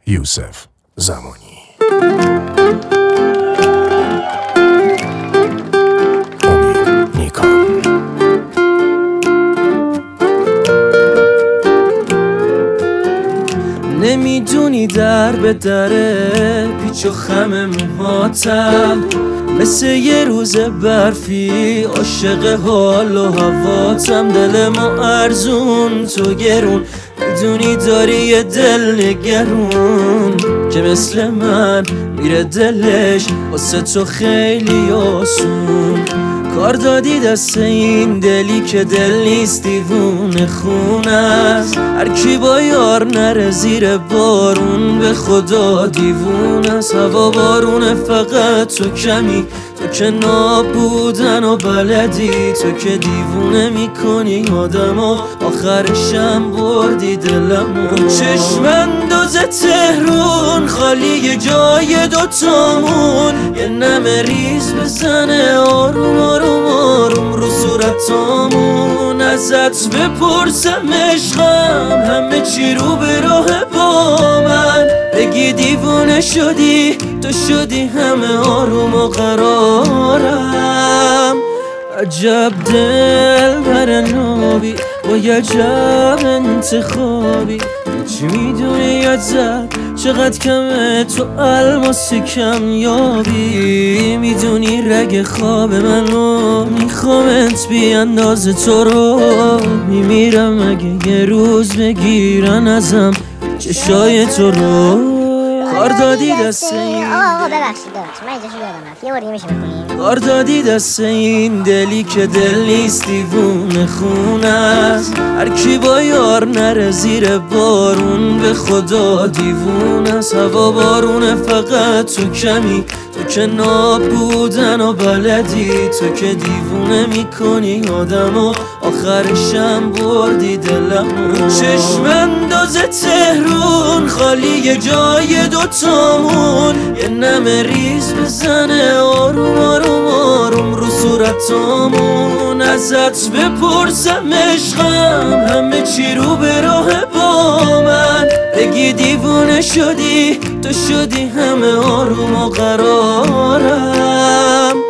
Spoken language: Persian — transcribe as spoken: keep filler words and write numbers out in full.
یوسف زمانی. امید نیکان. نمیدونی در به دره پیچ و خم موهاتم، مثل یه روز برفی عاشق حال و هواتم. دل ما ارزون تو گرون، میدونی داری یه دل نگرون که مثل من میره دلش واسه تو خیلی آسون. کار دادی دست این دلی که دل نیست دیوونه خون است. هر کی با یار نره زیر بارون به خدا دیوونه است. هوا بارونه فقط تو کمی، تو که نابودن و بلدی، تو که دیوونه میکنی آدمو، آخرشم بردی دلمو. چشم انداز تهرون خالی جای دوتامون، یه نمه ریز بزنه آروم آروم آروم رو صورتامون. ازت بپرسم عشقم همه چی رو به راه با من، بگی دیوونه شدی تو شدی همه آروم و قرارم. عجب دل بر نابی با عجب انتخابی، چی میدونی ازت چقدر کمه تو الماس کم یابی. میدونی رگ خواب منو میخوامت بی اندازه تو رو میمیرم اگه یه روز بگیرن ازم چشای تو رو. کار دادی دست این آقا آقا ببخشید ببخشید من اجازه یادم رفت یه بار دیگه میشه بکنیم؟ کار دادی دست این دلی که دل نیست دیوونه خون است. هر کی با یار نره زیر بارون به خدا دیوونه است. هوا بارونه فقط تو کمی، تو که نابودن و بلدی، تو که دیوونه میکنی آدمو، آخرشم بردی دلمو. چشم انداز تهرون خالی جای دوتامون، یه نمه ریز بزنه آروم آروم آروم رو صورتامون. ازت بپرسم عشقم همه چی رو به راه با من، بگی دیوونه شدی تو شدی همه آروم و قرارم.